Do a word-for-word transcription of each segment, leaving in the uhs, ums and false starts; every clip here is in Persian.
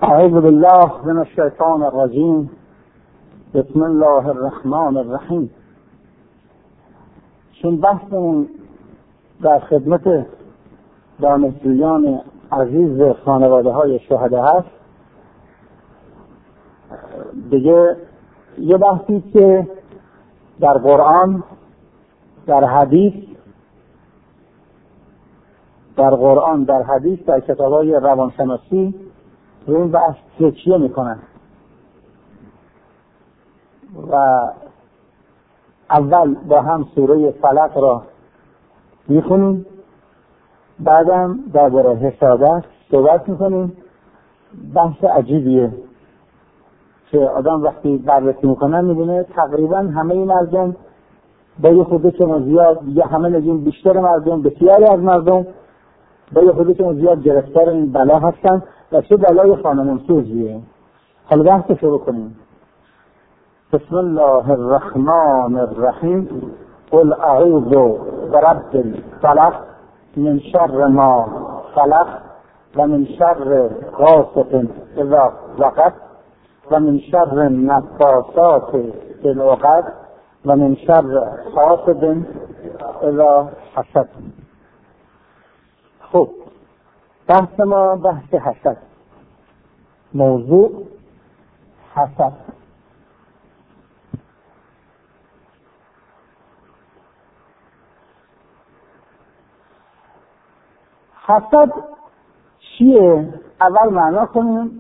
اعوذ بالله من الشیطان الرجیم. بسم الله الرحمن الرحیم. چون بحثمون در خدمت دانشجویان عزیز خانواده های شهدا هست، دیگه یه بحثی که در قرآن، در حدیث در قرآن در حدیث در کتاب‌های روانشناسی روی این بحث تکیه میکنن و اول با هم سوره فلق را میخونیم، بعدم درباره حسادت صحبت میکنیم. بحث عجیبیه که آدم وقتی بررسی میکنه میبینه تقریبا همه مردم با یه خودشون زیاد، یا همه نگیم بیشتر مردم، بسیاری از مردم با یه خودشون زیاد گرفتار این بلا هستن و چه بلای خانمانسوزیه. حالا بحث شروع کنیم. بسم الله الرحمن الرحیم. قل اعوذ برب الفلق من شر ما خلق و من شر غاسق اذا وقب و من شر النفاثات فی العقد و من شر حاسد اذا حسد. خب، بحث ما بحث حسد. موضوع حسد. حسد چیه؟ اول معنا کنیم.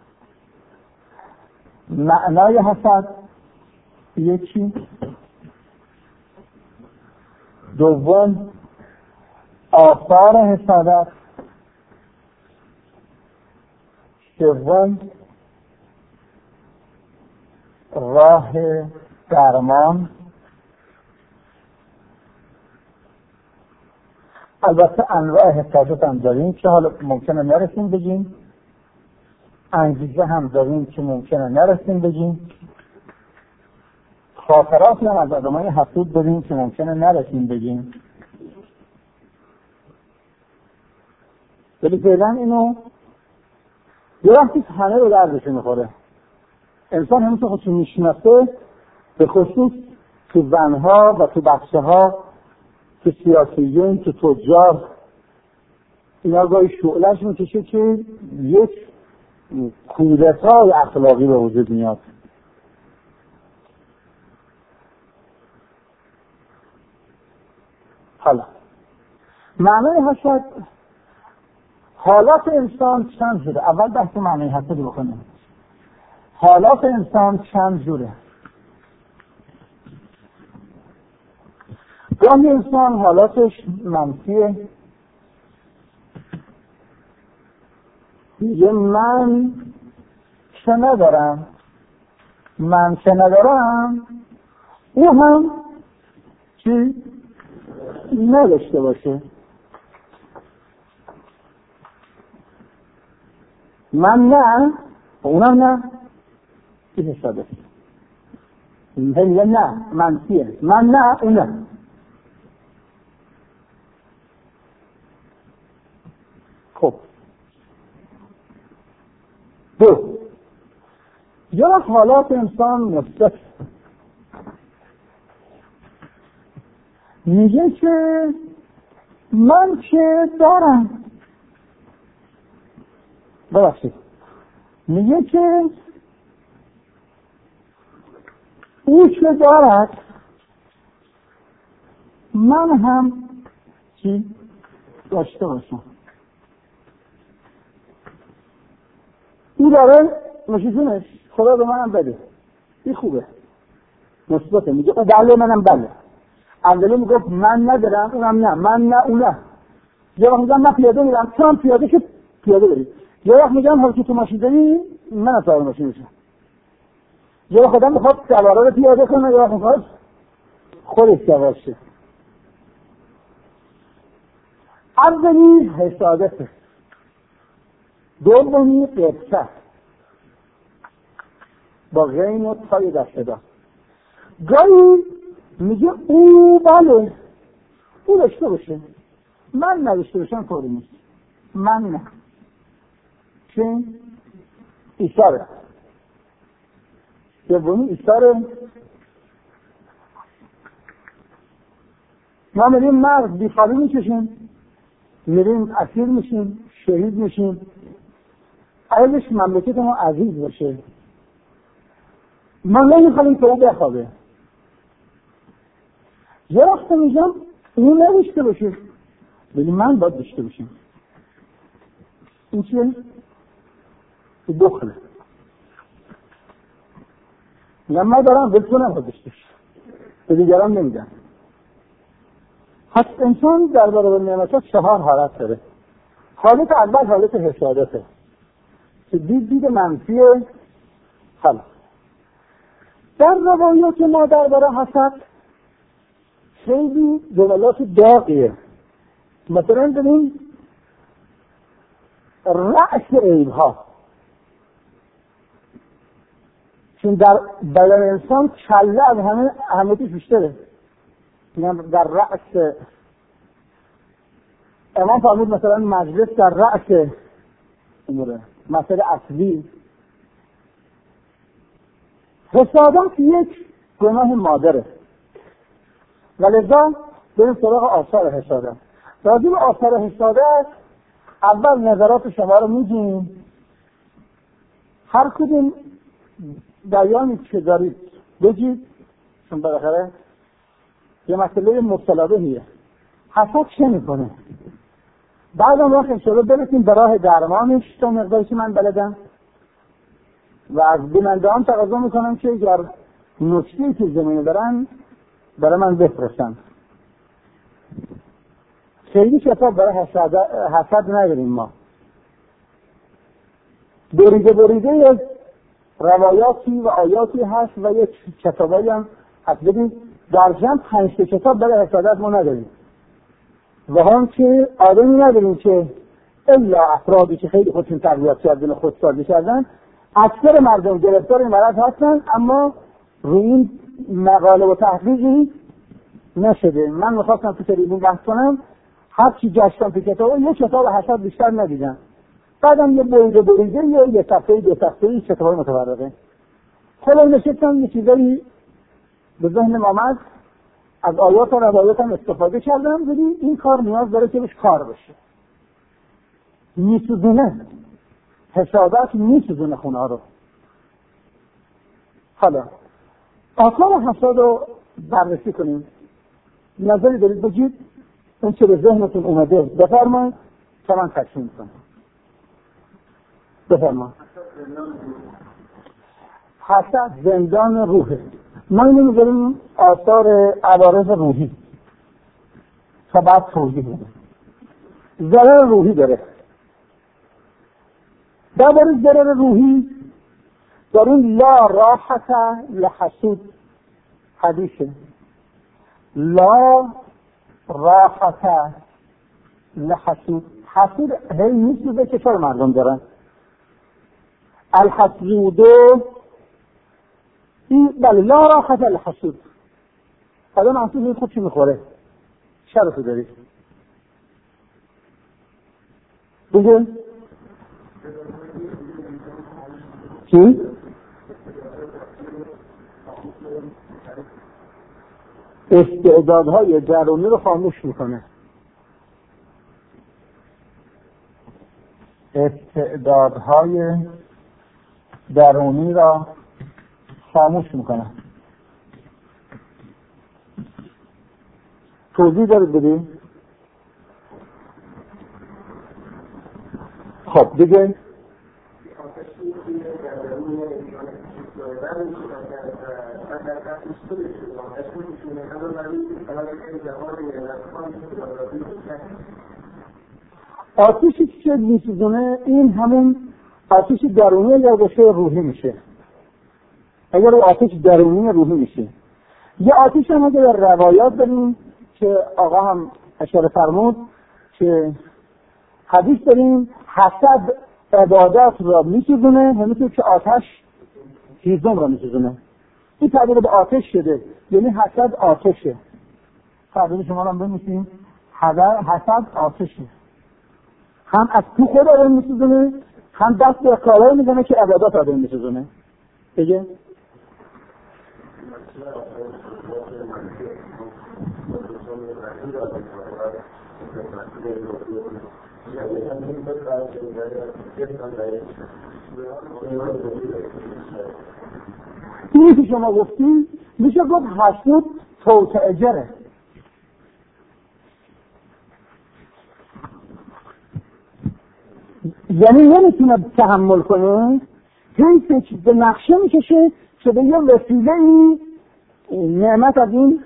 معنای حسد یکی، دوم آثار حسادت، سوم راه درمان. البته انواع حسادت هم داریم که حالا ممکنه نرسیم بگیم، انگیزه هم داریم که ممکنه نرسیم بگیم، خاطراتی هم از آدمای حسود داریم که ممکنه نرسیم بگیم. ولی فعلا اینو یه وقتی همه رو دردش میخوره. انسان همون که خودشون میشناسه، به خصوص تو زنها و تو بچه ها، تو سیاسیون، تو تجار، اینا گاهی شعلهش میکشه که یک کودتای اخلاقی به وجود میاد. حالا معنای حسد، حالات انسان چند جوره. اول بحث معنای حسد بکنیم. حالات انسان چند جوره. گاهی انسان حالاتش منفیه، میگه من چه ندارم، من چه ندارم او هم چی نداشته باشه. من نه اونم نه، این حسابه. میگه نه منفیه، من نه اون نه. خب دو، یا حالات انسان مثبت، میگه که من چه دارم، ببخشید میگه که او چه دارد من هم چی داشته باشم. او داره مشیزونش خدا به منم بده، این خوبه، مثبته. میگه او بله منم بله. اولی میگفت من ندارم اونم نه، من نه اون نه. یه وقت میگم من پیاده میرم، تو هم پیاده که پیاده برید. یه وقت میگم حالا که تو ماشین داری من از سوار ماشین میشم. یه وقت آدم میخواد سواره رو پیاده کنه، یه وقت میخواد خودش سوار شه. اولی حسادته، دومی قبطه با غین و تای دسته دار. گاهی میگه او بله او داشته باشه، من نداشته باشم کاری نیست، من نه. چه؟ ایثاره. سومی ایثاره. ما میریم مرد بیخوابی میکشیم، میریم اسیر میشیم، شهید میشیم. عیبش مملکت ما عزیز باشه، ما نمیخواییم که او بخوابه. یه وقت میگم اون نداشته باشه، ولی من باید داشته باشیم. این چیه؟ این دخله. میگم ما دارم ولی تو نباید داشته باشه، به دیگران نمیدن. پس انسان در برابر نعمت‌ها چهار حالت داره. حالت اول حالت حسادته که دید دید منفی خلق. در روایات ما درباره حسد خیلی جملات داغیه. مثلا ببین رأس عیب‌ها، چون در بدن انسان کله از همه اهمیتش بیشتره. میگم در رأس امام فرمود مثلا مجلس در رأس اموره مسئله اصلی. حسادت یک گناه مادره و لذا بریم سراغ آثار حسادت. راجع به آثار حسادت اول نظرات شما رو میگیم، هر کدوم بیانی که دارید بگید، چون بالاخره یه مسئله مصطلحیه. حسد چه میکنه؟ بعد اون وقت انشاءالله برسیم به راه درمانش تا مقداری که من بلدم و از بیننده‌ام تقاضا میکنم که اگر نکته‌ای که زمینه دارن برای من بفرستن. خیلی کتاب برای حسد, حسد نداریم ما. بریده بریده یک روایاتی و آیاتی هست و یک کتابایی هم هست. ببین در جمع پنج کتاب برای حسادت ما نداریم و هم که آدمی نداریم که الا افرادی که خیلی خودشون تربیت کردن و خودسازی کردن. اکثر مردم گرفتار این مرض هستن اما روی این مقاله و تحقیقی نشده. من میخواستم تو تریبون بحث کنم، هر چی گشتم تو کتاب یک کتاب حسد بیشتر ندیدم. بعدم یه بریده بریده یا یه صفحه دو صفحه کتاب متفرقه. خلاص نشستم یه چیزایی به ذهنم آمد، از آیات و روایات هم استفاده کردم، ولی این کار نیاز داره که بهش کار بشه. میسوزونه حسادت، میسوزونه خونه ها رو. حالا آثار حسد رو بررسی کنیم. نظری دارید بگید، اون چه به ذهنتون اومده بفرمایید تا من تکمیل کنم. بفرمایید. حسد زندان روحه. ما اینو میذاریم آثار عوارض روحی تا بعد توضیح میدم. ضرر روحی داره. درباره ضرر روحی داریم لا راحت لحسود حدیثه. لا راحت لحسود. حسود هی میسوزه که چرا مردم دارن. الحسودو این بله لا راحت لحسود. آدم محسود این خود چی میخوره؟ شرطو دارید بگه چی؟ استعدادهای درونی رو خاموش میکنه. استعدادهای درونی را خاموش میکنه. توضیح دارید بدید؟ خب دیگه آتشی که میسوزونه این همون آتش درونی یا باشه روحی میشه. اگر آتش درونی روحی میشه. یه آتش هم اگر روایات داریم که آقا هم اشاره فرمود که حدیث داریم حسد عبادات را میسوزونه همینطور که آتش هیزم را میسوزونه. این تعبیر به آتش شده، یعنی حسد آتشه. تعبیر شما را بنویسیم، حسد آتشه. هم از تو خود آدم میسوزونه، هم دست به کارهایی میزنه که عبادات آدم میسوزونه. بگه اینی که شما گفتیم میشه گفت حسود توتعجره. یعنی نمیتونه تحمل کنه، هی فکر به نقشه میکشه که به یه وسیله این نعمت از این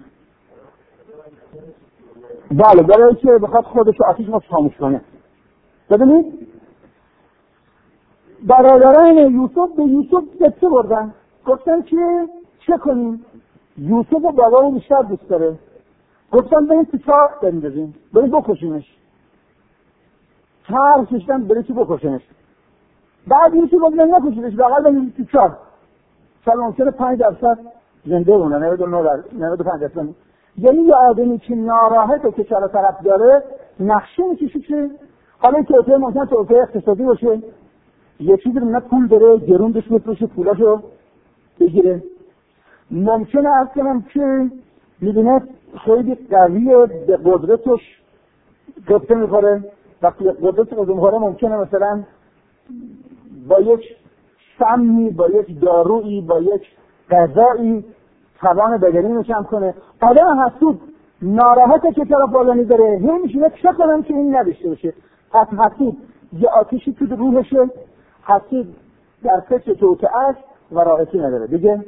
بله برای که بخواد خودش آتیش رو خاموش کنه. ببینید برادران یوسف به یوسف چه بردن؟ گفتن که چه کنیم؟ یوسف و بابا رو بیشتر دوست داره. گفتن بریم تو چاه بندازیم، بریم بکشیمش. هر کشتن بریم تو بکشیمش. بعد یوسف گفتن نکشیمش، بغل بریم تو چاه. شاید ممکنه پنج درصد زنده بونه، نود و پنج درصد. یعنی یه آدمی که ناراحته که چرا طرف داره نقشه میکشه که حالا این توطعه ممکنه توطعه اقتصادی باشه، یه چیزی رو نه پول داره گرون بهش بفروشه پولاشو بگیره. ممکنه از کنم که میبینه خیلی قویه به قدرتش قبطه میخوره، وقتی قدرت قدرت میخوره ممکنه مثلا با یک سمی، با یک دارویی، با یک غذایی توان بدنی رو کم کنه. آدم حسود ناراحته که چرا فلانی داره، هی میشه چه کنم که این نداشته باشه. پس حسود یه آتیشی تو روحشه، حسود در فکر توطعه است و راحتی نداره. دیگه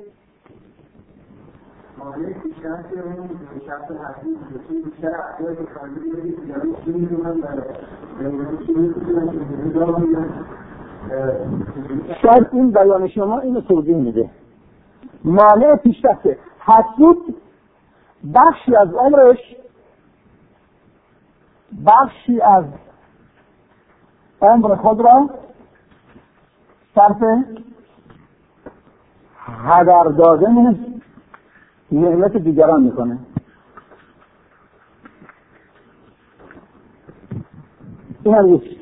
مالی بیشتر که اون شخص حسود بسید بیشتر احتیاج خالی بگید یعنی چی میدونم داره یعنی چی میدونم که بزرگاه میدونم. شاید این بیان شما اینو توضیح میده. مانع پیشرفته حسود بخشی از عمرش بخشی از عمر خود را صرف هدر دادن نعمت دیگران میکنه. این هم یکی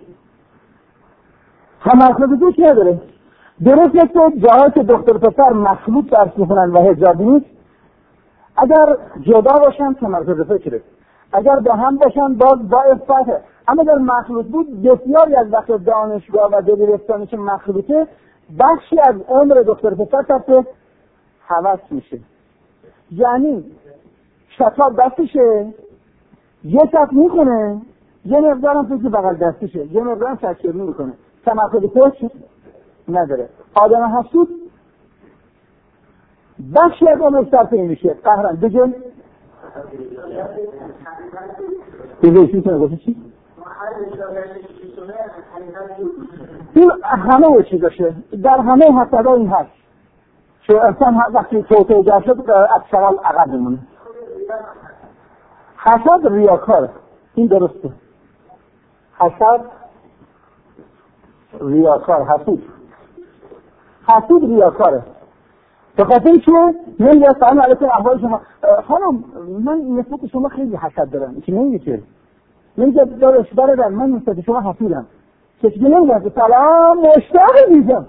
تمرکز دوش نداره. درسته که جاهایی که دختر پسر مخلوط درس میکنن و حجابی نیست، اگر جدا باشن تمرکز فکره، اگر با هم باشن باز با افته. اما در مخلوط بود بسیاری از وقت دانشگاه و دبیرستانی که مخلوطه بخشی از عمر دختر پسر تحت هوس میشه. یعنی شطاب دستشه، یه شط میکنه، یه مقدارم فکر بغل دستشه، یه مقدارم سرچرمی میکنه، تمرکز فکر نداره. آدم حسود بخشی از عمر صرف این میشه. قهرن بگن بگه چی کنه گفتی چی؟ این همه چیزشه، در همه حسد این هست که انسان وقتی توطعه جا شد از سوال عقب بمونه. حسد ریاکاره، این درسته. حسد ریاکار، حسود حسود ریاکاره. به خاطر اینکه نمیگه سلام علیکم احوال شما خانم من نسبت شما خیلی حسد دارم، که نمیگه که نمیگه دارش برادر من نسبت شما حسودم، کسی نمیگه سلام مشتاق دیدم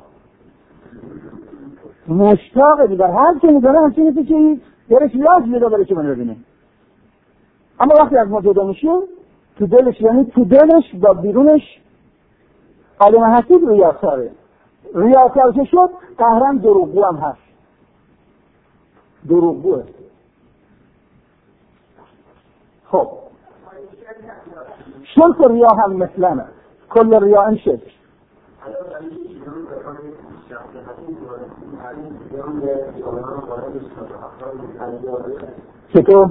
مشتاق دیدم هر که میدونه همچه نیسته که درش لاز میده برای که من ببینه. اما وقتی از ما جدا میشه تو دلش، یعنی تو دلش با بیرونش آدم حسود ریاکاره. ریاکار که شد قهرن دروغگو هم هست، دروغگوه. خب شرک ریا هم مثلنه، کل ریا این شرک. چطور؟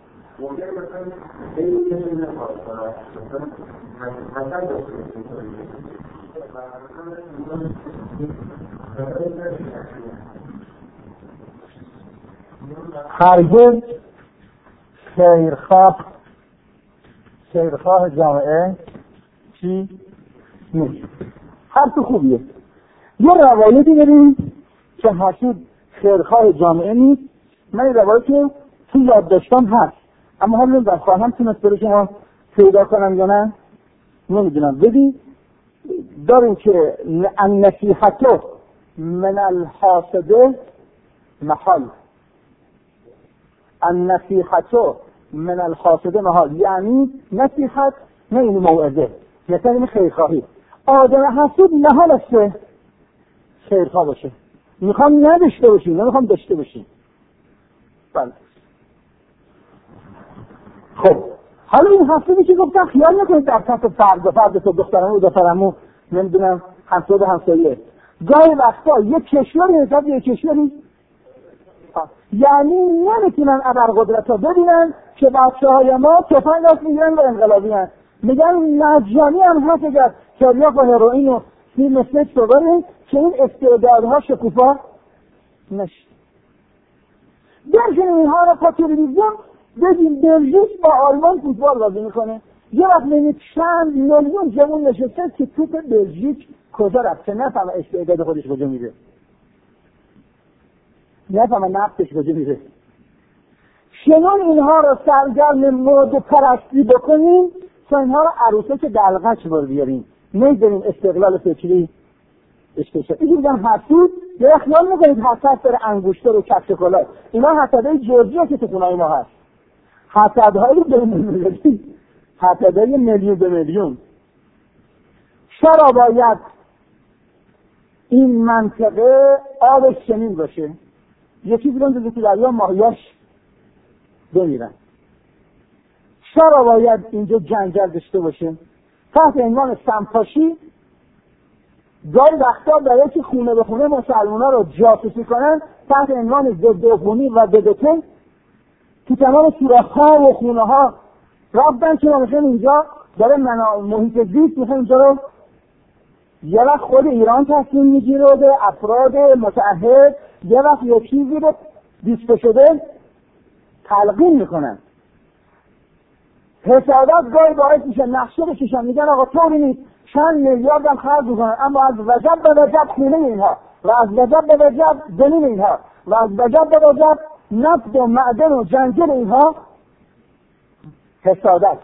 هرگز خیرخواه خیرخواه جامعه چی؟ نیست. هر تو خوبیه. یه روایتی داریم که حسود خیرخواه جامعه نیست. من این روایتی تو یاد داشتم هست، اما حالا در خواهم تونست برای شما پیدا کنم یا نه نمیدونم. ببین داریم که النصیحة من الحاسد محال، النصیحة من الحاسد محال، یعنی نصیحت نه این موعظه، مثلا این خیرخواهی. آدم حسود محال است که خیرخواه باشه، میخوام نداشته باشیم، نمیخوام داشته باشیم. بله. خب حالا این حسودی که گفتم خیال نکنید در سطح فرد و فرد تو دخترمو و دخترمو نمیدونم همسایه و همسایه. گاهی وقتا یک کشوری حساب یک کشوری، یعنی نمیتونن ابرقدرت ها ببینن که بچه های ما تفنگ هست میگیرن و انقلابی هست. میگن مجانی هم هست اگر تریاک و هروئین و فیلم سکس رو برین که این استعدادها شکوفا نشد. درشن اینها رو پا تلویزیون بگیم بلژیک با آلمان فوتبال بازی میکنه، یه وقت میبینید چند میلیون جوان نشسته که توپ بلژیک کجا رفت، که نفهمه استعداد خودش کجا میره، نفهمه نفتش کجا میره. شنون اینها رو سرگرم مود پرستی بکنیم تا اینها رو عروسه که دلغچ بار بیاریم، نمیدونیم استقلال فکری اشتشد. این بودن حسود، یه خیال میکنید حسد داره انگوشتر و کف شکلات، اینا حسدهای جورجی ها که تو خونه‌های ما هست، حسدهای به میلیون، حسدهای میلیون به میلیون. چرا باید این منطقه آبش چنین باشه؟ یه چیزی رو که دریا ماهیاش بمیرن. چرا باید اینجا جنگل داشته باشه؟ تحت عنوان سمپاشی گاهی وقتا برای که خونه به خونه مسلمانا رو جاسوسی کنن تحت عنوان ضد عفونی و ضد تو تمام سوراخ‌ها و خونه ها رفتن که مثلا اینجا داره محیط زیست، مثلا اینجا رو یه وقت خود ایران تصمیم میگیره به افراد متعهد، یه وقت یه چیزی رو دیسته شده تلقین میکنن. حسادت گاهی باعث میشه نقشه بکشن، میگن آقا طوری نیست چند میلیارد هم خرج میکنن، اما از وجب به وجب خونه اینها و از وجب به وجب زمین اینها و از وجب به وجب نفت و معدن و جنگل اینها حسادت.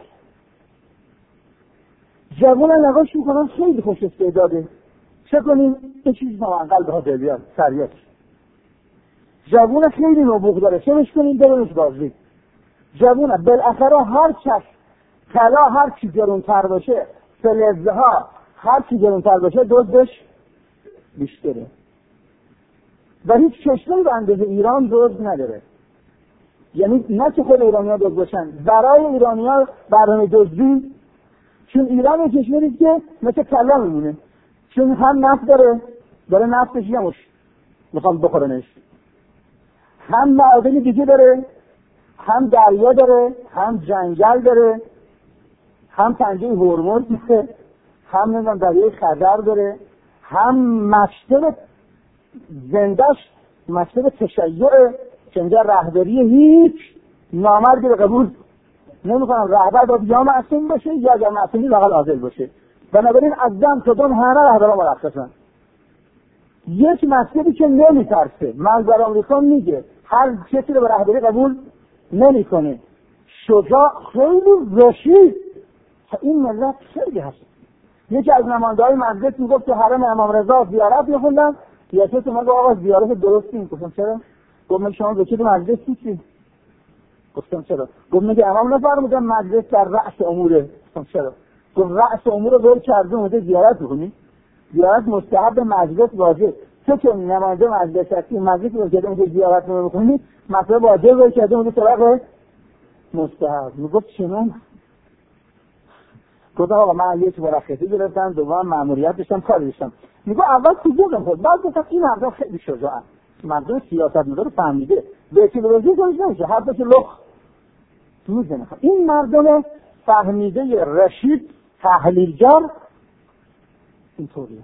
جوان نگاش میکنن خیلی خوش استعداده، چه کنیم؟ یه چیزی با انقل به ها دلیان سریعت. جوان خیلی نبوغ داره، چه بش کنیم؟ برونش بازی. جوان بالاخره هر چش طلا هر چی گرونتر باشه، فلزه ها هر چی گرونتر باشه دزدش بیشتره و هیچ کشوری به اندازه ایران دزد نداره. یعنی نه که خود ایرانی ها دزد باشن، برای ایرانی ها برنامه دزدی، چون ایران یه کشوریست که مثل طلا میمونه، چون هم نفت داره، داره نفتش یموش میخوام بخورنش، هم معادن دیگه داره، هم دریا داره، هم جنگل داره، هم پنجه هرمز داره، هم نمیدونم دریای خزر داره، هم مشتب زندش مشتب تشیعه که اینجا رهبری هیچ نامردی رو قبول نمیکنم. رهبر باید یا معصوم باشه یا اگر معصومی لااقل عادل باشه. بنابراین از دم تا دم همه رهبران مرخصن. یک مسئله که نمیترسه، منظر آمریکا میگه هر کسی رو به رهبری قبول نمیکنه. شجاع، خیلی رشید. این ملت خیلی هست. یکی از نماینده‌های مجلس میگفت که حرم امام رضا زیارت می‌خوندم، یا کسی اومد آقا زیارت درست نیست. گفتم چرا؟ گفت شما به چه مجلس چی؟ گفتم چرا؟ گفت میگه امام نفرمودن مجلس در رأس اموره. گفتم چرا؟ گفت رأس امور رو ول کرده اومده زیارت بکنی؟ زیارت مستحب، مجلس واجب. تو که نماینده مجلس هستی، مجلس رو که اونجا زیارت نمی‌کنی، مثلا واجب رو که اونجا طرف مستحب. میگفت چنون؟ گفتم آقا من یک مرخصی گرفتم، دوم مأموریت داشتم، کار داشتم. میگه اول کوزوقم خود، بعد گفتم این مردم خیلی شجاعن، مردم سیاستمدار فهمیده به چه روزی کنش نمیشه، حرفش لخ میزنه. این مردم فهمیده رشید تحلیلگر اینطوریه.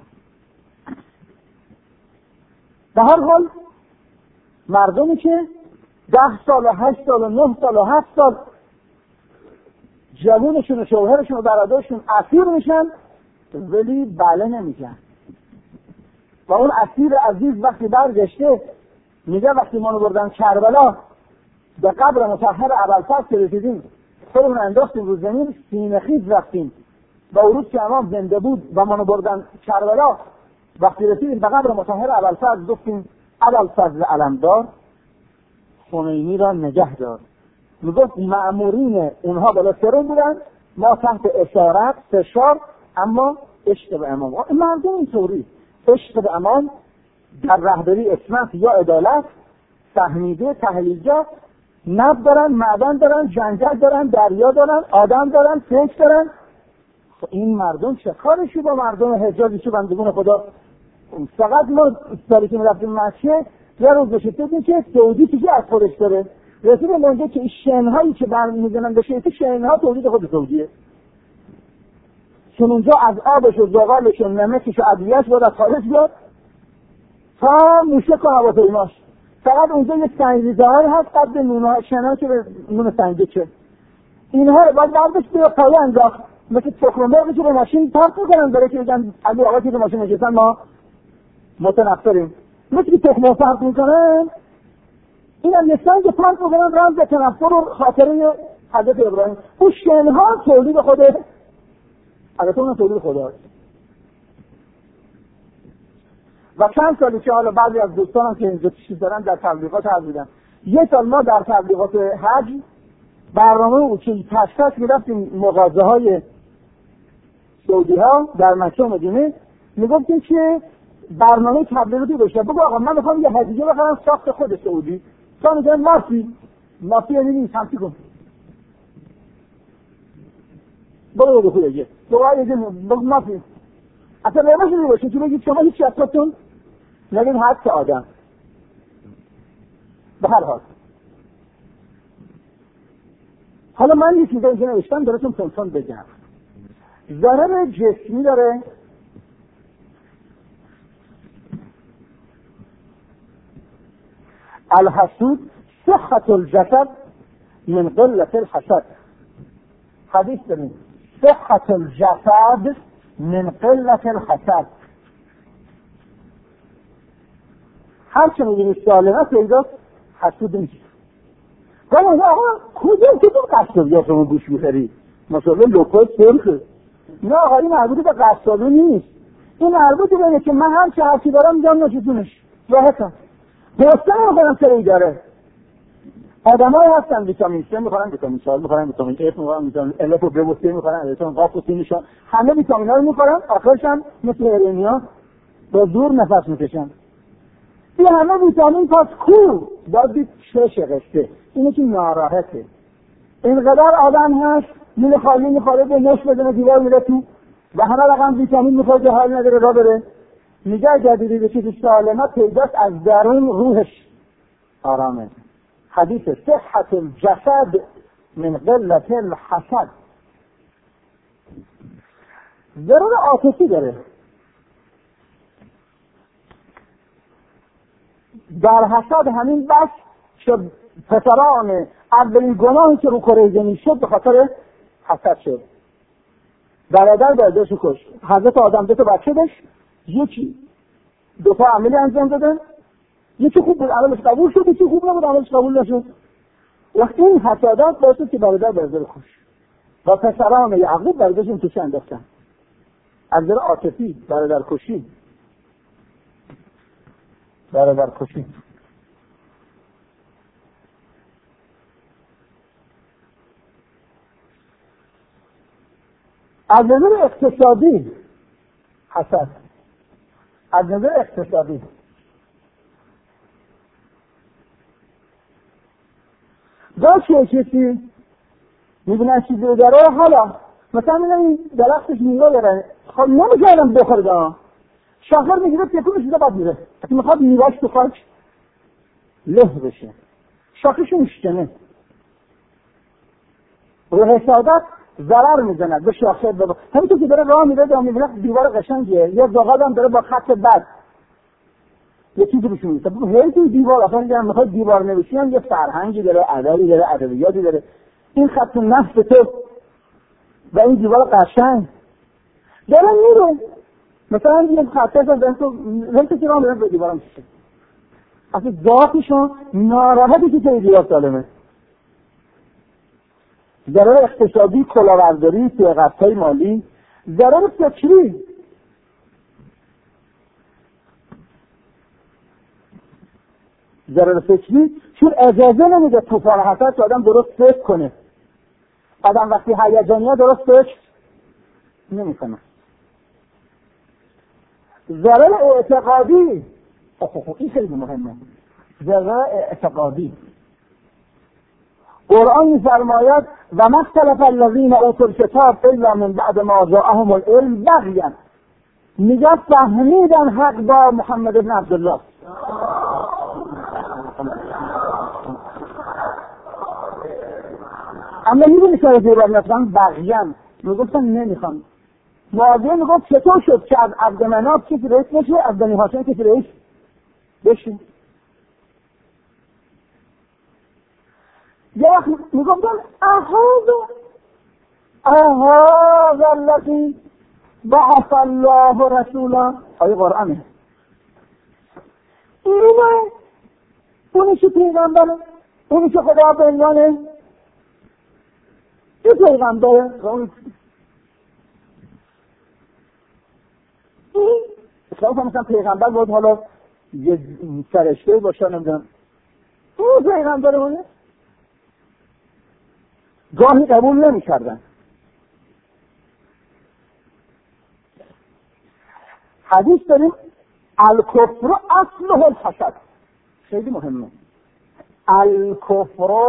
به هر حال مردمی که ده سال و هشت سال و نه سال و هفت سال جوونشون و شوهرشون و برادرشون اسیر میشن ولی بله نمیگن، و اون اسیر عزیز وقتی برگشته میگه وقتی ما رو بردن کربلا به قبر مطهر ابوالفضل که رسیدیم خودمون انداختیم رو زمین، سینه خیز رفتیم و اون روز که امام زنده بود و منو بردن کربلا، وقتی رسیدیم به قبر مطهر ابوالفضل گفتیم ابوالفضل علمدار خمینی را نگه دار. میگفت مأمورین اونها بالا سرون بودن، ما تحت اشارت فشار، اما عشق به امام. مردم اینطوری عشق به امام در رهبری اسمت یا عدالت فهمیده تحلیلجا نب دارن، معدن دارن، جنگل دارن، دریا دارن، آدم دارن، فکر دارن. خب این مردم چه کارشی با مردم حجازی چه بندگون خدا؟ فقط ما داری که میرفتیم مسجد یه روز بشه دیدیم که سعودی چیزی از خودش داره، رسیدیم اونجا که این شنهایی که برمی میزنن به شیطه شنها تولید خود سعودیه، چون اونجا از آبش و زغالش و نمکش و ادویه‌اش باید از خارج بیاد تا موشک و هواپیماش. فقط اونجا یه سنگریزه هایی هست قد نونه شنها که به نون سنگه چه اینها رو باید برداشت به پایه انداخت، مثل تخم مرغی که به ماشین پرت میکنن داره که بگن علی آقا که به ماشین نشستن ما متنفریم، مثل که تخم مرغ پرت میکنن این هم نسان که پرت میکنن رمز تنفر و خاطره حضرت ابراهیم. اون شنها تولید خوده، البته اون تولید خدا. و چند سالی که حالا بعضی از دوستانم که اینجا چیز دارن در تبلیغات حضر بودن، یه سال ما در تبلیغات حج برنامه بود که تشخیص می‌رفتیم مغازه های سعودی ها در مکه و مدینه، میگفتیم که برنامه تبلیغاتی بشه، بگو آقا من میخوام یه هدیه بخرم ساخت خود سعودی، تا میگن مافی مافی یعنی نیست همچی کن بگو بگو خوده بگو مافی اصلا نمشه می باشه که بگید شما هیچی از خودتون نگید حد که آدم. به هر حال حالا من یه چیزایی که نوشتم درستون تونتون بگم. ضرر جسمی داره، الحسود صحت الجسد من قلت الحسد. حدیث داریم صحت الجسد من قلت الحسد. هر چه میگیم سالمه پیداست حسود نیست. ولی آقا کجا که تو قصابی ها شما گوش میخری مثلا لوکای سرخه؟ نه آقا این مربوط به قصابی نیست، این مربوط به اینه که من هم چه حرفی دارم میگم نوشتونش راحتم دوستان میخورم سری داره. آدم های هستن ویتامین سه میخورن، ویتامین چهار میخورن، ویتامین اف میخورن، ویتامین الف و ب و سی میخورن، ویتامین قاف و سینشان همه ویتامین ها رو میخورن، آخرش هم مثل ارنیا با زور نفس میکشن. این همه ویتامین پس کو باید دید چه شقشته اینه که ناراحته. اینقدر آدم هست میل خالی میخواره به نش بدونه دیوار میره تو و همه رقم ویتامین میخوره که حال نداره را بره. میگه اگر دیدی به چیز سالمه پیداست از درون روحش آرامه. حدیث صحت الجسد من قلت الحسد. ضرر عاطفی داره. در حسد همین بس که پسران اولین گناهی که رو کره زمین شد به خاطر حسد شد. برادر برادرشو کشت. حضرت آدم دو تا بچه داشت، یکی دو تا عملی انجام دادن، یکی خوب بود عملش قبول شد، یکی خوب نبود عملش قبول نشد. وقتی این حسادات باعث که برادر برادر کشت و پسران یعقوب برادرشون توش انداختن. از نظر عاطفی برادر کشی برادر کشی از نظر اقتصادی حسد، از نظر اقتصادی داشته کسی میبینن چیزی رو داره، حالا مثلا این درختش میوه داره، خب نمیگردم بخور دارم شاخر میگیره تکونش میده بعد میره، اگه میخواد میواش تو خاک له بشه شاخرشو میشکنه. رو حسادت ضرر میزند به شاخر بابا. همینطور که داره راه میره داره میبینه دیوار قشنگیه یا زغال هم داره با خط بد یه چیزی بشون میده هی توی دیوار اصلا میگم میخواد دیوار نوشی هم یه فرهنگی داره، ادبی داره، ادبیاتی داره. این خط نفس تو و این دیوار قشنگ داره میره مثلا یه خطه از دستو هلته که راه میره به دیوارم میشه اصلا ذاتشون ناراحتی که توی دیوار سالمه. ضرر اقتصادی، کلاهبرداری، سرقت‌های مالی، ضرر فکری. ضرر فکری چون اجازه نمیده طوفان حسد که آدم درست فکر کنه. آدم وقتی هیجانیه درست فکر نمیکنه. ضرر اعتقادی، این خیلی مهمه. ضرر اعتقادی قرآن می‌فرماید و ما اختلف الذین اوتوا الکتاب الا من بعد ما جاءهم العلم بغیا. میگه فهمیدن حق با محمد بن عبدالله. اما میدونی که از ایران نفتن بغیان میگفتن نمیخوان. معاویه میگفت چطور شد که از عبد مناف کسی رئیس بشه، از بنی هاشم کسی رئیس بشه. یه وقت میگفتن اهاذا اهاذا الذی بعث الله رسولا. آیه قرآنه. اینه اونی که پیغمبره، اونی که خدا به عنوانه یه پیغمبره. این اسلام مثلا پیغمبر بود، حالا یه فرشته باشه نمیدونم اون پیغمبره بوده. گاهی قبول نمی کردن. حدیث داریم الکفر اصله الحسد. خیلی مهمه. الکفر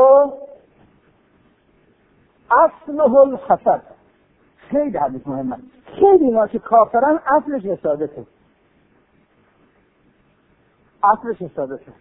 اصله الحسد. خیلی حدیث مهمه. خیلی اینا که کافرن اصلش حسادته. اصلش حسادته.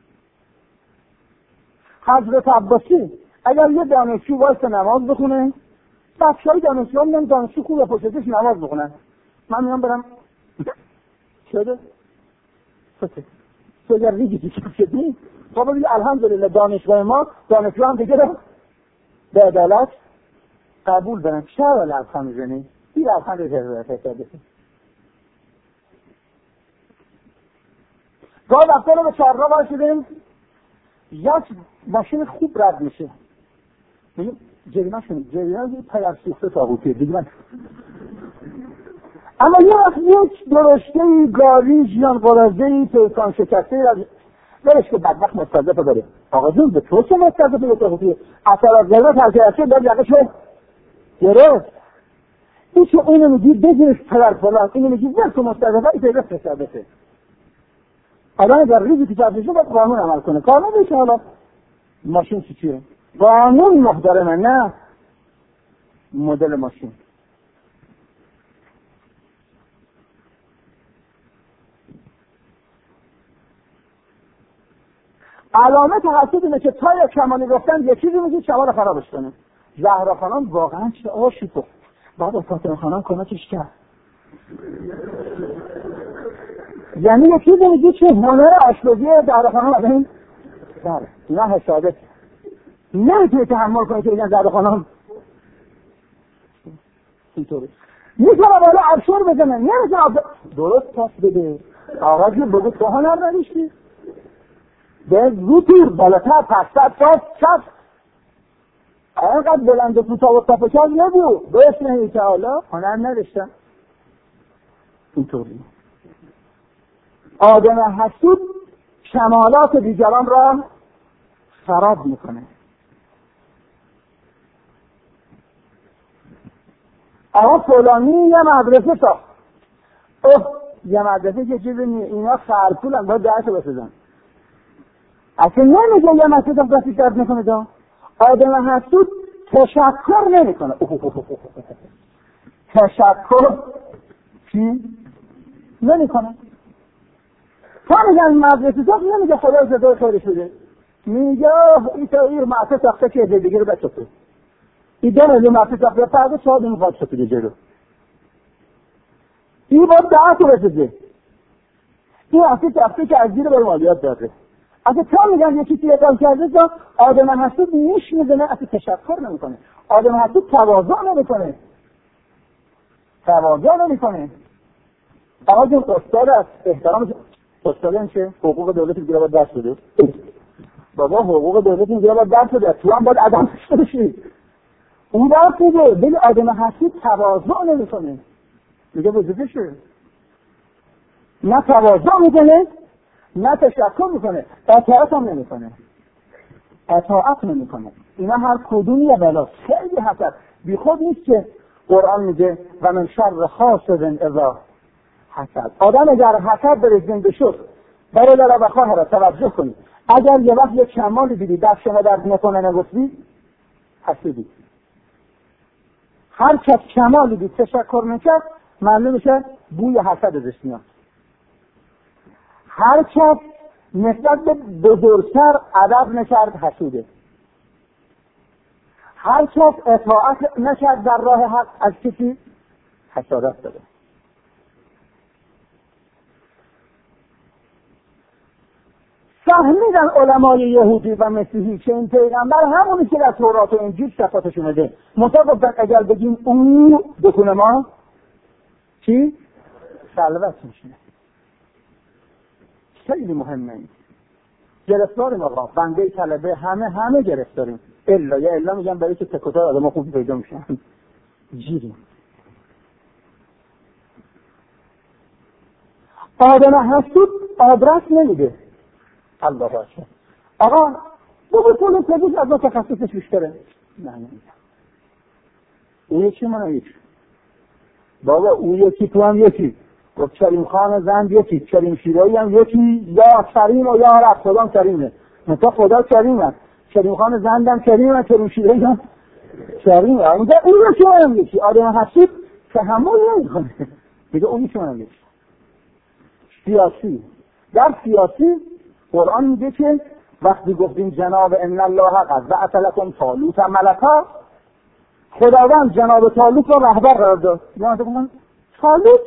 حضرت عباسی اگر یه دانشجو واسه نماز بخونه، بچه‌های دانشجو هم دانشجو خوبه پشتش نماز بخونن، من میام برم شده فته تو اگر ریگی که شدی خب بگی الحمدلله دانشگاه ما دانشجو هم دیگه رو به عدالت قبول برن. چرا لبخند میزنی؟ این لبخند رو جذبه فساده گاه وقتا رو به چهارراه باشیدیم، یک ماشین خوب رد میشه میگیم جریمه شونیم جریمه یه پیر سوخته تاغوتیه دیگه من. اما یه وقت یک درشتهی گاریج یا قرازهی پیکان شکسته از برش که بدبخت مستضعف داره. آقا جون به تو چه مستضعف یه تاغوتیه؟ اثرات ضرورت هرکه دار یقه شو گرفت. این چه اینو میگی بگیرش پدر فلان، اینو میگی ور تو مستضعفه این پیدا مستضعفه. آدم در ریزی که چرفشون باید قانون عمل کنه. قانون بشه حالا ماشین چی چیه؟ قانون محترمه نه مدل ماشین. علامت حسد اینه که تا یک کمالی گفتن یه چیزی میگی شما رو خرابش کنه. زهرا خانم واقعا چه آشی بود. بعد فاطمه خانم کمکش کرد. یعنی یه چیزی میگی که هنر آشپزی زهرا خانم از این داره. نه حسادت. نه توی تحمل کنی که بگن زهرا خانم اینطوری. میتونه بالا ابشار بزنه. نمیتونه درست پاس بده. آقا جو بگو تو هنر نداشتی؟ به زودتر بالاتر پستر پاس چست اینقدر بلند و کوتاه و تفشار نبو به اسم این تعالی هنر نداشتم. اینطوری آدم حسود کمالات دیگران را خراب میکنه. آقا فلانی یه مدرسه ساخت. اوه یه مدرسه که چیزی نیه اینا خرپول هم باید درسو بسازن. اصلا نمیگه یه مدرسه دستی درد نکنه دا. آدم حسود تشکر نمیکنه. تشکر چی؟ نمیکنه. تا میگن مدرسه ساخت نمیگه خدا جزای خیرش بده. میگه این تا این مدرسه ساخته که دیگه رو بسازه. این دو میلیون مدرسه ساخته فردا شاید نمیخواد شده جلو. این باید دعا تو بسازه. این اصلی ساخته که از زیر بر مالیات داده. اگه تا میگن یکی که اقدام کرده تا آدم حسود نیش میزنه اصلا تشکر نمیکنه. آدم حسود تواضع نمیکنه. تواضع نمیکنه. آقا جون استاد است احترام استاد نمیشه حقوق دولت دیگه باید دست بده. بابا حقوق دولت دیگه باید دست بده. تو هم باید آدم داشته باشی. اون باید بده. ولی آدم حسود تواضع نمیکنه. میگه وظیفه‌شه. نه تواضع میکنه نه تشکر میکنه، اطاعت هم نمیکنه. اطاعت نمیکنه. اینا هر کدومی یه بلاست. خیلی حسد. بی خود نیست که قرآن میگه و من شر حاسد اذا حسد. آدم اگر حسد بره زنده شد، برادر و خواهر توجه کنید، اگر یه وقت یه کمالی دیدی دست شما درد نکنه نگفتی حسودی. هر کس کمالی دید تشکر نکرد معلوم میشه بوی حسد ازش میاد. هر کس نسبت به بزرگتر ادب نکرد حسوده. هر کس اطاعت نکرد در راه حق از کسی حسادت داره. فهمیدن علمای یهودی و مسیحی که این پیغمبر همونی که در تورات و انجیل صفاتش اومده، مطابق اگر بگیم او بکنه ما چی؟ سلوت میشه. خیلی مهمه این. گرفتاریم آقا، بنده طلبه همه همه گرفتاریم. الا یا الا میگم برای که تکوتای آدم خوبی پیدا میشن. جیریم. آدم حسود آدرس نمیده. الله باشه. آقا دو بطول پدیش از دو تخصصش بیشتره. نه نمیگم. اون یکی من یکی. بابا اون یکی تو هم یکی. گفت کریم خان زند یکی، کریم شیرایی هم یکی، یا کریم و یا رب خدا کریمه. مثلا خدا کریمه. کریم خان زندم کریمه، کریم شیرایی هم کریمه. اونجا اون یکی من هم یکی. آدم حسود که همون نمیخونه. دیگه اون یکی من هم یکی. سیاسی. در سیاسی قرآن میگه که وقتی گفتیم جناب ان الله قد بعث لكم طالوت ملکا، خداوند جناب طالوت رو رهبر قرار داد. یعنی من طالوت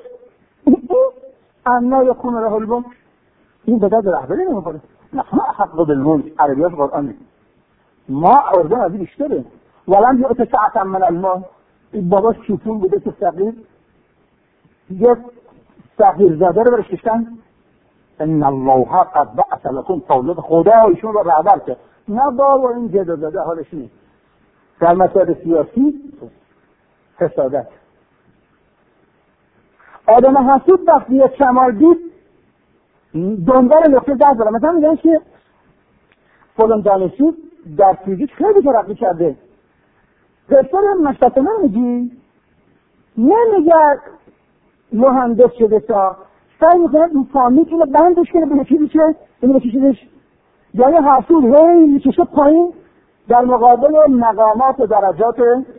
انا یکون له الملک، این به درد رهبری نمیخوره. نحن احق بالملک. عربیات قرآن میگه ما اردن از این بیشتره. ولم یؤت سعة من المال. این باباش چوپون بوده که فقیر، یک فقیر زاده رو برش کشتن ان الله قد بعث لكم طالوت، خدا ایشون رو رهبر کرد. نه بابا این جدا زاده حالش نیست. در مسائل سیاسی حسادت. آدم حسود وقتی یک کمال دید دنبال نقطه ضعف داره. مثلا میگن که فلان دانشجو در فیزیک خیلی ترقی کرده، رفتار مشتت نمیگی، نمیگه مهندس شده تا سعی میکنه اون فامیل اینو بندش کنه به یکی بشه اینو بکشیدش. یعنی حسود هی میکشه پایین در مقابل مقامات و درجات.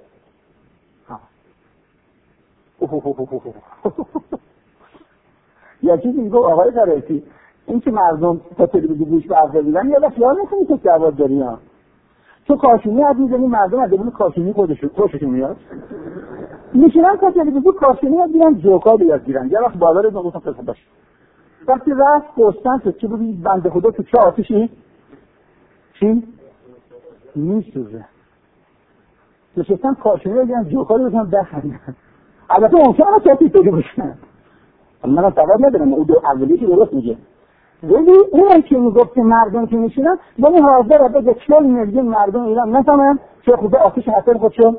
یا چیزی میگو آقای قرائتی این که مردم تا تلویزیون گوش به حرف میزنن یا خیال نکنی که جواب داری ها. تو کاشونی حرف میزنی مردم از درون کاشونی خودشون خوششون میاد. میشینن تا تلویزیون کاشونی یاد گیرن، جوکا یاد گیرن. یه وقت بالا رو نگفتم خیلی باشه. وقتی رفت پستن تو چی بودی بنده خدا تو چه آتیشی؟ چی؟ میسوزه. نشستن کاشونی یاد گیرن، جوکا رو بزنن بخندن. البته ممکنه که تیپ بگه باشن. من سوال ندارم، او دو اولی که درست میگه. ولی اون که میگفت که مردم که میشینن یعنی حاضر بگه چهل میلیون مردم ایران نفهمن که خود آتش حسن خودشون،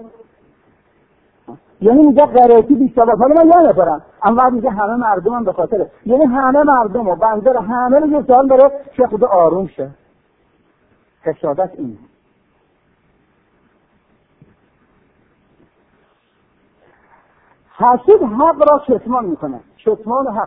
یعنی میگه قرائتی بیست سال حالا من یاد نفرم اما میگه همه مردم هم به خاطره، یعنی همه مردم و بنده همه رو یه سال داره که خود آروم شه. حسادت این. حسود حق را شتمان میکنه. شتمان حق.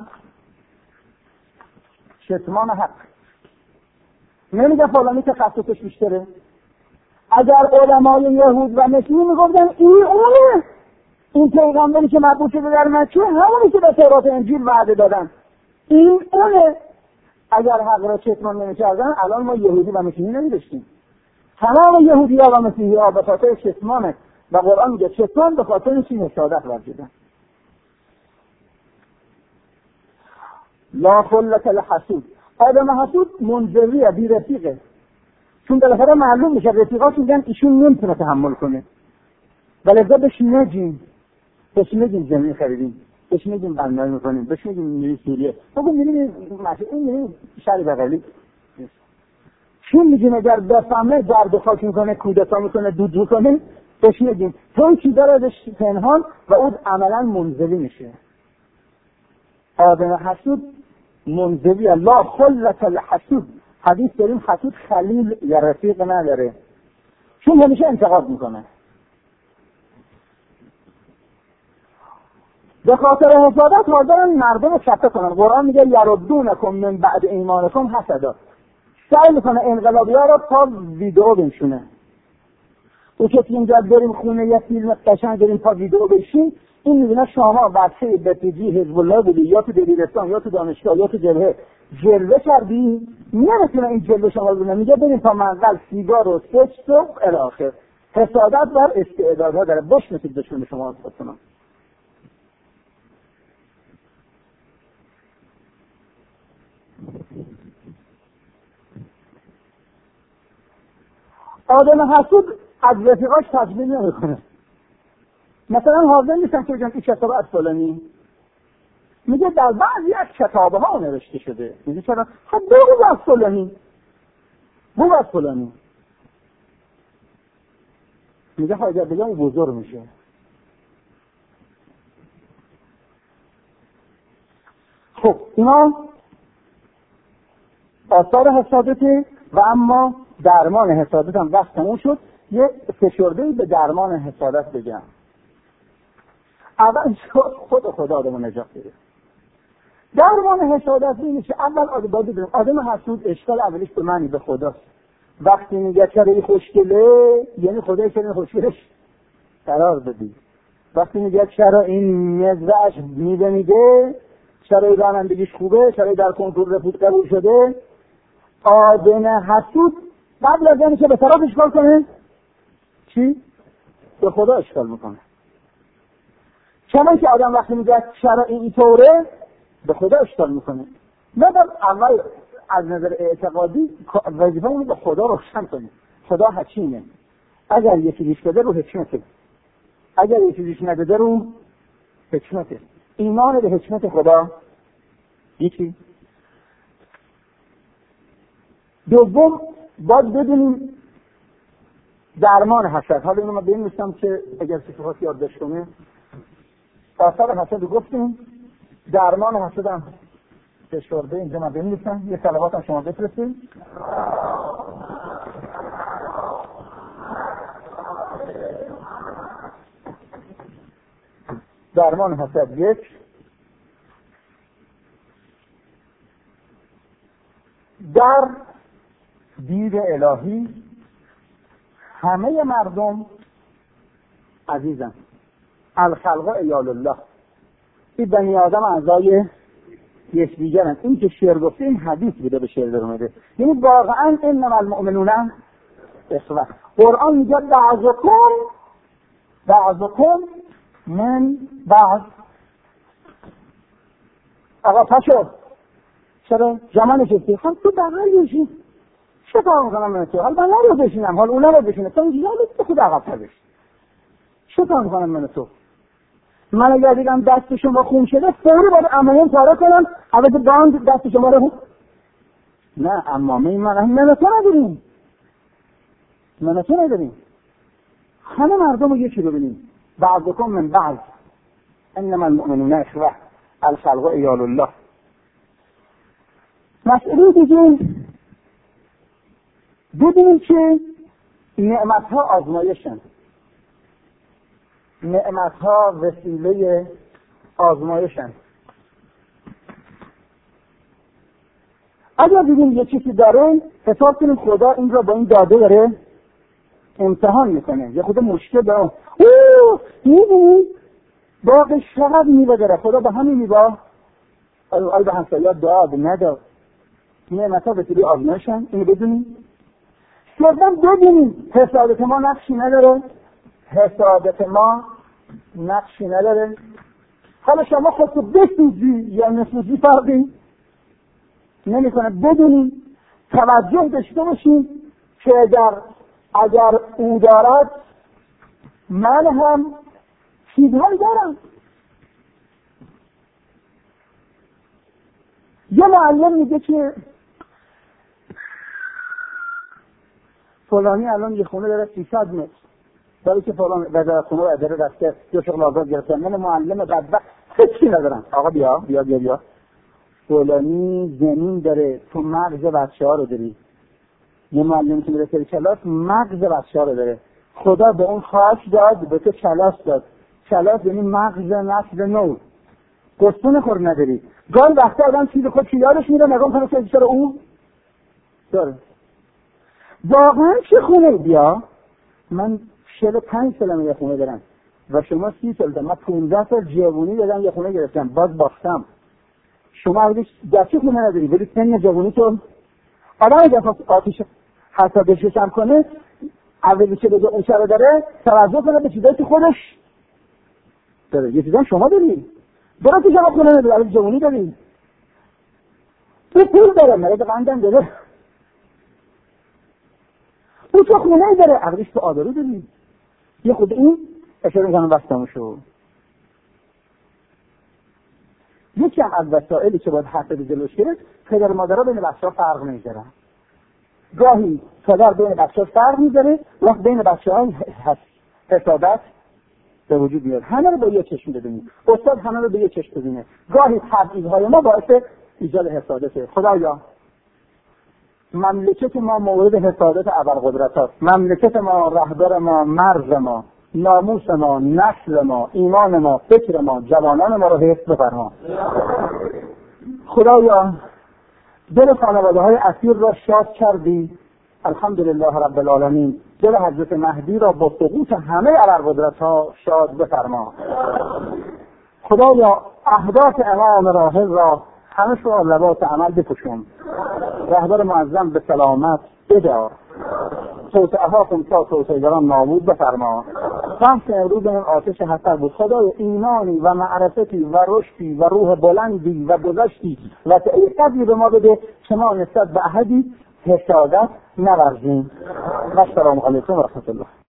شتمان حق. نمیگه فلانی که خصوصش بیشتره. اگر علمای یهود و مسیحی میگفتن این اونه، این پیغمبری که مبعوث شده در مکه همونی که به تورات انجیل وعده دادن، این اونه، اگر حق را شتمان نمیکردن الان ما یهودی و مسیحی نمیداشتیم. تمام یهودی ها و مسیحی ها به خاطر شتمانه و قرآن میگه شتمان به خاطر چی حسادت ورزیدن. لا خلة الحسود. آدم حسود منزویه، بی رفیقه. چون بالاخره معلوم میشه رفیقاش میگن ایشون نمیتونه تحمل کنه. ولی ازا بهش نگیم، بهش نگیم زمین خریدیم، بهش نگیم بنایی میکنیم، بهش نگیم میری سوریه، بگو میریم این میریم شهر بغلی. چون میگیم اگر بفهمه درد و خاک میکنه، کودتا میکنه، دود میکنه، بهش نگیم. تو چی داره ازش پنهان و اون عملا منزوی میشه. آدم حسود منزوی لا خلت الحسود. حدیث داریم حسود خلیل یا رفیق نداره، چون همیشه انتقاد میکنه. به خاطر حسادت حاضرن مردم رو چپه کنن. قرآن میگه یردونکم من بعد ایمانکم حسدا. سعی میکنه انقلابی‌ها رو تا ویدئو بنشونه. تو که اینجا بریم خونه یه فیلم قشنگ بریم تا ویدئو بشین، این میبینه شما بچه بسیجی حزب الله بودی یا تو دبیرستان یا تو دانشگاه یا تو جبهه جلوه کردی، نمیتونه این جلوه شما رو ببینه. میگه بریم تا منزل سیگار و سکس و الی آخر. حسادت بر استعدادها داره. باش نتید بشون شما اصلا. آدم حسود از رفیقاش تجمیل نمیکنه. مثلا حاضر نیستن که بگن این کتاب از فلانی، میگه در بعضی از کتابه ها نوشته شده. میگه چرا؟ خب بگو از فلانی، بگو از فلانی. میگه خواهد بگم بزرگ میشه. خب اینا آثار حسادته. و اما درمان حسادت هم وقت تموم شد. یه فشرده‌ای به درمان حسادت بگم. اول خود خدا آدمو نجات بده. درمان حسادت اینه که اول آدم باید بدونیم آدم حسود اشکال اولیش به معنی به خداست. وقتی میگه چرا این خوشگله، یعنی خدای چرا این خوشگلش قرار بدی. وقتی میگه چرا این مزرعش میوه میده، چرا این رانندگیش خوبه، چرا در کنکور رفوت قبول شده، آدم حسود قبل از اینکه به طرف اشکال کنه چی؟ به خدا اشکال میکنه. چون که آدم وقتی میگه چرا این طوره به خدا اشکال میکنه. نباید اول از نظر اعتقادی وظیفه اونو به خدا روشن کنیم. خدا حکیمه. اگر یکی چیزیش بده رو حکمته، اگر یکی چیزیش نداده رو حکمته. ایمان به حکمت خدا یکی. دوم باید بدونیم درمان حسد. حالا اینو من بنویسم که اگر کسی خواست یادداشت کنه. آثار حسد رو گفتیم، درمان حسد هم فشرده اینجا من بنویسم. یه صلوات هم شما بفرستید. درمان حسد یک، در دید الهی همه مردم عزیزم، الخلق عیال الله، این بنی آدم اعضای یکدیگرن. این که شعر گفته این حدیث بوده به شعر در اومده، یعنی واقعا انما المؤمنون اخوه. قرآن میگه بعضکم بعضکم من بعض. آقا پاشو چرا جمع نشستی؟ خب تو بغل بشین. چه کار میکنم من تو؟ حال من نرو بشینم، حال اونا رو بشینه. تو اینجا تو خود عقب پرش. چه کار میکنم من تو؟ من اگر دیدم دست شما خون شده فوری باید عمامون پاره کنم، البته باند دست شما رو. نه عمامه من من تو نداریم، من تو نداریم. همه مردم رو یکی ببینیم. بعضکم من بعض، انما المؤمنون اخوه، الخلق عیال الله. مسئله دیگه ببینیم که نعمتها آزمایشن. نعمتها وسیله آزمایشن. اگر دیدیم یه چیزی داره حساب کنیم خدا این را با این داده داره امتحان میکنه، یه خود مشکل داره. اوه میبینی باقی شغب میوه داره، خدا به همین میوه آی به همسایه داد نداد. نعمتها وسیله آزمایشن. اینو بدونیم. سوم ببینیم حسادت ما نقشی نداره، حسادت ما نقشی نداره. حالا شما خودتو بسوزی یا نسوزی فرقی نمی کنه. بدونیم توجه داشته باشیم که اگر اگر او دارد من هم چیزهایی دارم. یه معلم میگه که فلانی الان یه خونه داره سیصد متر، داره که فلان وزارت خونه رو اداره دسته دو شغل آزاد گرفتن. من معلم بدبخت هیچی ندارن. آقا بیا بیا بیا بیا فلانی زمین داره، تو مغز بچه ها رو داری. یه معلم که میره سری کلاس مغز بچه ها رو داره. خدا به اون خاک داد، به تو کلاس داد. کلاس یعنی مغز نسل نو. گستون خور نداری. گاهی وقتا آدم چیز خود چی یادش میره نگاه کنه چه چرا اون داره. واقعا چه خونه بیا؟ من چهل و پنج سالمه یه خونه دارم و شما سی سال دارم. من پونزده سال جوونی دادم یه خونه گرفتم باز باختم. شما اگه گرچه خونه نداری ولی سن جوونی تو آدم اگه آتیش حسابش هم کنه اولی که بگه اون چرا داره توجه کنه به چیزایی که خودش داره. یه چیزان شما داری برای تو شما خونه نداری اولی جوونی داری تو پول داره مرد قندم داره تو تو خونه داره عقلش تو آدارو داری. یه خود این اشاره میکنم بستمشو. یکی از وسائلی که باید حتی به جلوش گرفت پدر مادرها بین بچه ها فرق نمیذارن. گاهی پدر بین بچه ها فرق میذاره وقت بین بچه ها حسادت به وجود میاد. همه رو با یه چشم ببینید. استاد همه رو به یه چشم ببینه. گاهی تبعیض‌های ما باعث ایجاد حسادته. خدایا مملکت ما مورد حسادت ابرقدرت هست. مملکت ما، رهبر ما، مرز ما، ناموس ما، نسل ما، ایمان ما، فکر ما، جوانان ما رو حفظ بفرما. خدایا دل خانواده های اسیر را شاد کردی. الحمدلله رب العالمین. دل حضرت مهدی را با سقوط همه ابرقدرت ها شاد بفرما. خدایا اهداف امام راحل را همه شو لباس عمل بپوشون. رهبر معظم به سلامت بدار. توسعه ها کن تا توسعه‌گران نابود بفرما. بحث امروز این آتش حسد بود. خدای ایمانی و معرفتی و رشدی و روح بلندی و گذشتی و تعیقی به ما بده که ما نسبت به احدی حسادت نورزیم. و السلام علیکم و رحمت الله.